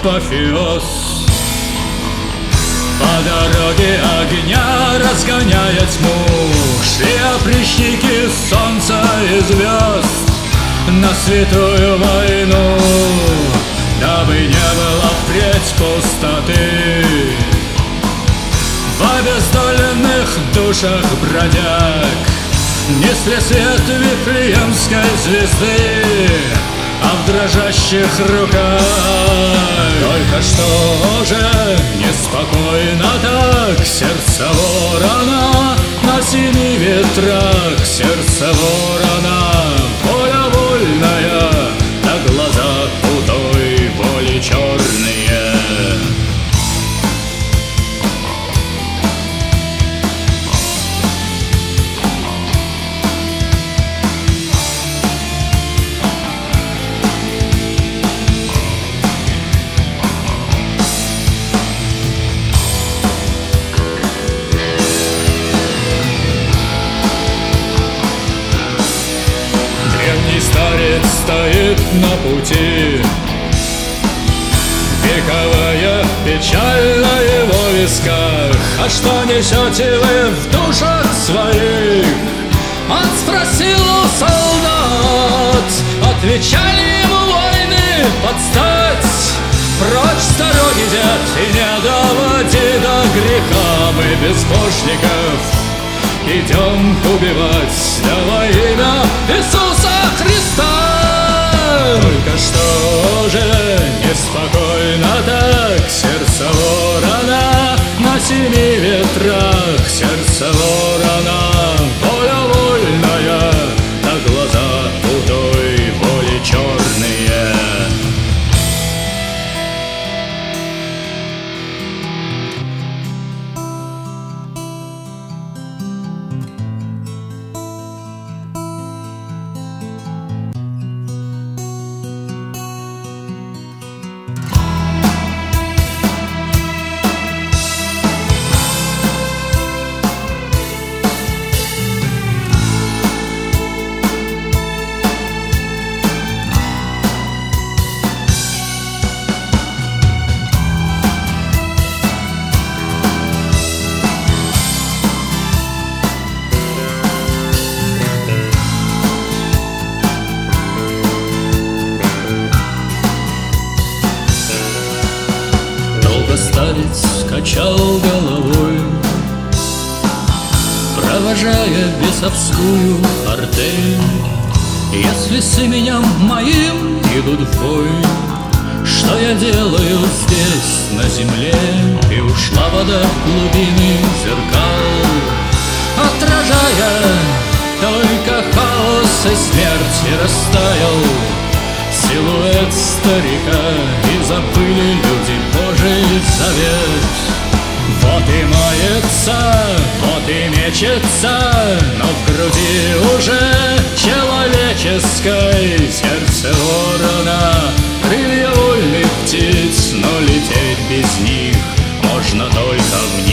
апофеоз. По дороге огня разгоняя тьму шли опричники солнца и звезд на святую войну, дабы не было впредь пустоты в обездоленных душах бродяг. Несли свет Вифлеемской звезды, а в дрожащих руках только что уже неспокойно так сердце ворона на семи ветрах, сердце ворона, воля вольная, да глаза у той воли черные. Старец стоит на пути, вековая печаль на его висках. А что несете вы в душах своих? Он спросил у солдат, отвечали ему воины подстать. Прочь с дороги, дед, и не доводи до греха. Мы безбожников идем убивать, да во имя Иисуса Христа. Только что же неспокойно так сердце ворона на семи ветрах, сердце ворона, воля вольная, да глаза у той воли черные. Старец качал головой, провожая бесовскую артель. Если с именем моим идут в бой, что я делаю здесь на земле? И ушла вода в глубины зеркал, отражая только хаос и смерть, и растаял силуэт старика, и забыли люди Божий завет. Вот и мается, вот и мечется, но в груди уже человеческой сердце ворона, крылья вольных птиц, но лететь без них можно только вниз.